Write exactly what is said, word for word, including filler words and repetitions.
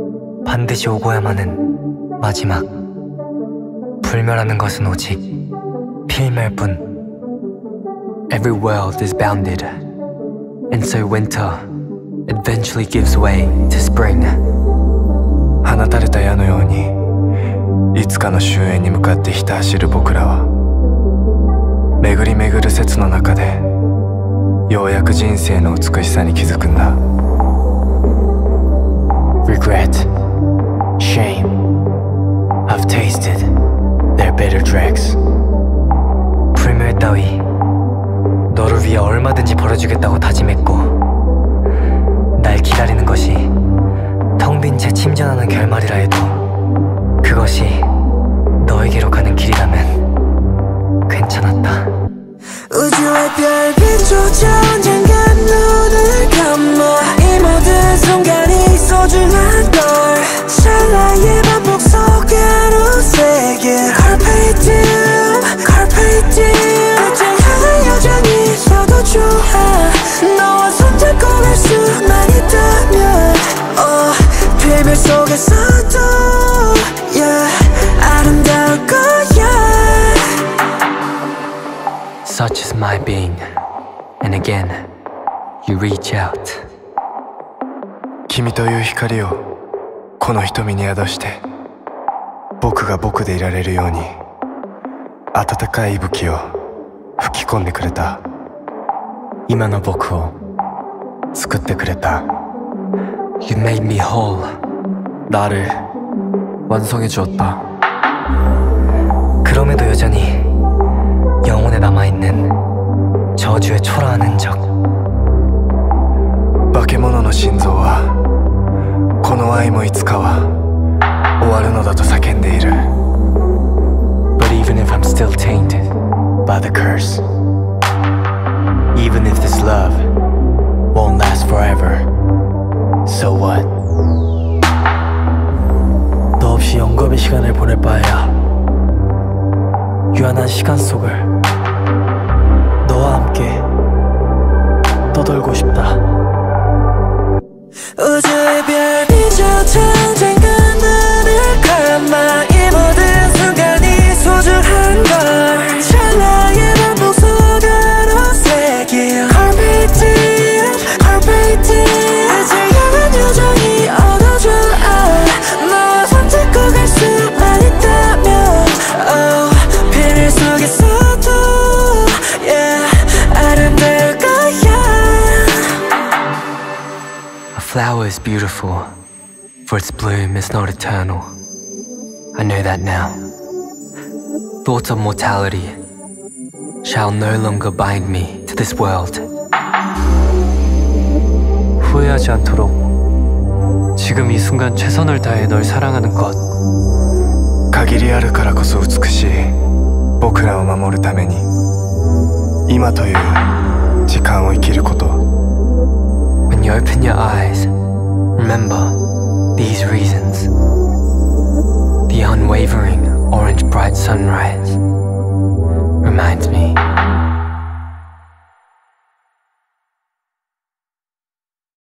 반드시 오고야만 하는 마지막. 불멸하는 것은 오직 필멸뿐. Every world is bounded, and so winter eventually gives way to spring. 放たれた矢のようにいつかの終焉に向かってひた走る僕らは、巡り巡る説の中でようやく人生の美しさに気づくんだ。 Regret, shame, I've tasted their bitter dregs. 불멸 따위 너를 위해 얼마든지 벌어주겠다고 다짐했고, 날 기다리는 것이 텅 빈 채 침전하는 결말이라 해도 그것이 너에게로 가는 길이라면 괜찮았다. 우주의 별빛조차 언젠간 눈을 감아 이 모든 순간이 소중한 걸 찰나의 반복 속으로 새긴 Carpe diem, Carpe diem 끝을 향한 여정이 있어도 좋아 너와 손잡고 갈 수만 있다면 oh, 필멸 속에서도 yeah, 아름다울 거야. Such is my being, and again, you reach out. 君という光をこの瞳に宿して、僕が僕でいられるように温かい息吹を吹き込んでくれた。 今の僕を作ってくれた。You made me whole. 나를 완성해 주었다. 그럼에도 여전히 영혼에 남아있는 저주의 초라한 흔적. 化け物の心臓はこの愛もいつかは終わるのだと叫んでいる。 But even if I'm still tainted by the curse, even if this love won't last forever, so what? 너 없이 영겁의 시간을 보낼 바에야 유한한 시간 속을 너와 함께 떠돌고 싶다. 우주의 별빛조차 언젠가 눈을 감아 이 모든 순간이 소중한 걸 찰나의 반복 속으로 새긴 Carpe diem, Carpe diem 끝을 향한 여정이 얻어줘 너와 손잡고 갈 수만 있다면 oh, 필멸 속에서도 yeah, 아름다울 거야. A flower is beautiful, for its bloom is not eternal. I know that now. Thoughts of mortality shall no longer bind me to this world. 후회하지 않도록 지금 이 순간 최선을 다해 널 사랑하는 것. 限りあるからこそ美しい僕らを守るために今という時間を生きること。 When you open your eyes, remember these reasons. The unwavering orange bright sunrise reminds me